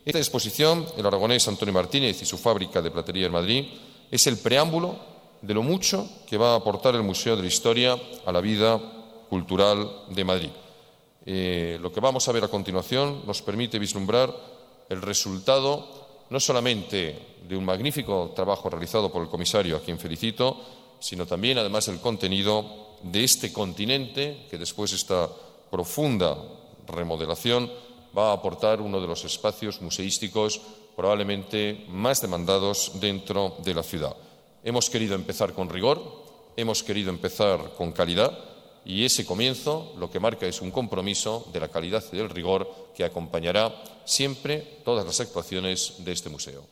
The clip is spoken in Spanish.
Esta exposición, el aragonés Antonio Martínez y su fábrica de platería en Madrid, es el preámbulo de lo mucho que va a aportar el Museo de la Historia a la vida cultural de Madrid. Lo que vamos a ver a continuación nos permite vislumbrar el resultado no solamente de un magnífico trabajo realizado por el comisario, a quien felicito, sino también, además, el contenido de este continente que, después de esta profunda remodelación, va a aportar uno de los espacios museísticos probablemente más demandados dentro de la ciudad. Hemos querido empezar con rigor, hemos querido empezar con calidad y ese comienzo lo que marca es un compromiso de la calidad y del rigor que acompañará siempre todas las actuaciones de este museo.